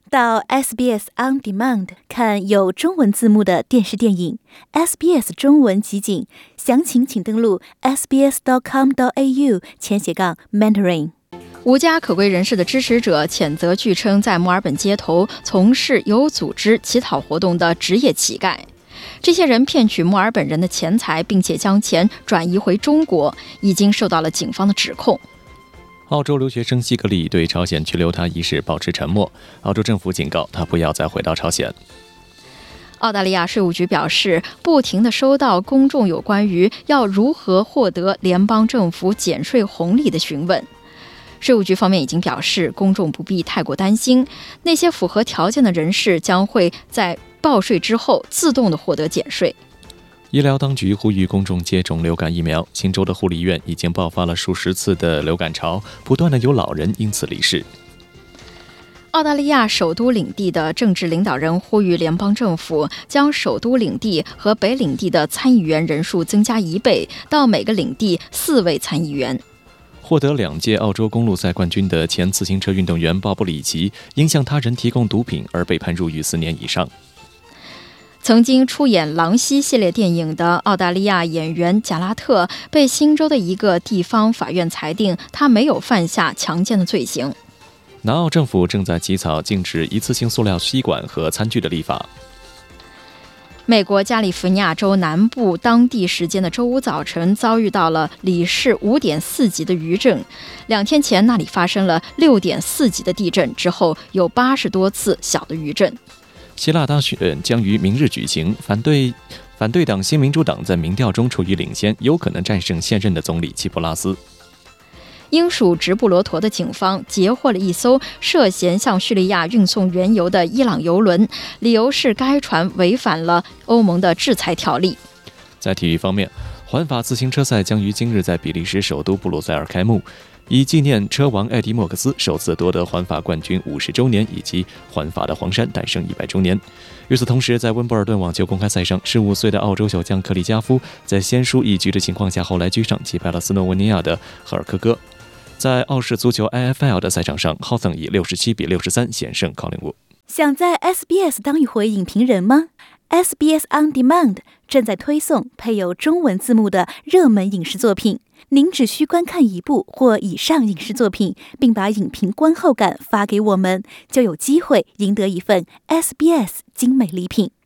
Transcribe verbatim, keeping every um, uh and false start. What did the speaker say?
到 S B S On Demand 看有中文字幕的电视电影 S B S 中文集锦，详情请登录 s b s dot com dot a u 前斜杠 Mandarin。 无家可归人士的支持者谴责据称在墨尔本街头从事有组织乞讨活动的职业乞丐，这些人骗取墨尔本人的钱财，并且将钱转移回中国，已经受到了警方的指控。 澳洲留学生希格里对朝鲜拘留他一事保持沉默，澳洲政府警告他不要再回到朝鲜。 澳大利亚税务局表示，不停地收到公众有关于要如何获得联邦政府减税红利的询问。税务局方面已经表示，公众不必太过担心，那些符合条件的人士将会在报税之后自动地获得减税。 医疗当局呼吁公众接种流感疫苗。新州的护理院已经爆发了数十次的流感潮，不断的有老人因此离世。 澳大利亚首都领地的政治领导人呼吁联邦政府将首都领地和北领地的参议员人数增加一倍，到每个领地四位参议员。 获得两届澳洲公路赛冠军的前自行车运动员鲍勃里奇因向他人提供毒品而被判入狱四年以上。 曾经出演《狼溪》系列电影的澳大利亚演员贾拉特被新州的一个地方法院裁定他没有犯下强奸的罪行。 南澳政府正在起草禁止一次性塑料吸管和餐具的立法。 美国加利福尼亚州南部当地时间的周五早晨遭遇到了里氏 五点四 级的余震，两天前那里发生了 六点四 级的地震，之后有八十多次小的余震。 希腊大选将于明日举行，反对反对党新民主党在民调中处于领先，有可能战胜现任的总理齐普拉斯。 英属直布罗陀的警方截获了一艘涉嫌向叙利亚运送原油的伊朗油轮，理由是该船违反了欧盟的制裁条例。 在体育方面，环法自行车赛将于今日在比利时首都布鲁塞尔开幕，以纪念车王艾迪莫克斯首次夺得环法冠军五十周年，以及环法的黄山诞生一百周年。与此同时，在温布尔顿网球公开赛上，十五岁的澳洲小将克里加夫在先输一局的情况下后来居上，击败了斯洛文尼亚的赫尔科戈。在澳式足球 I F L 的赛场上，浩森以六十七比六十三险胜考林伍。 想在 S B S 当一回影评人吗？ S B S On Demand 正在推送配有中文字幕的热门影视作品，您只需观看一部或以上影视作品，并把影评观后感发给我们，就有机会赢得一份 S B S 精美礼品。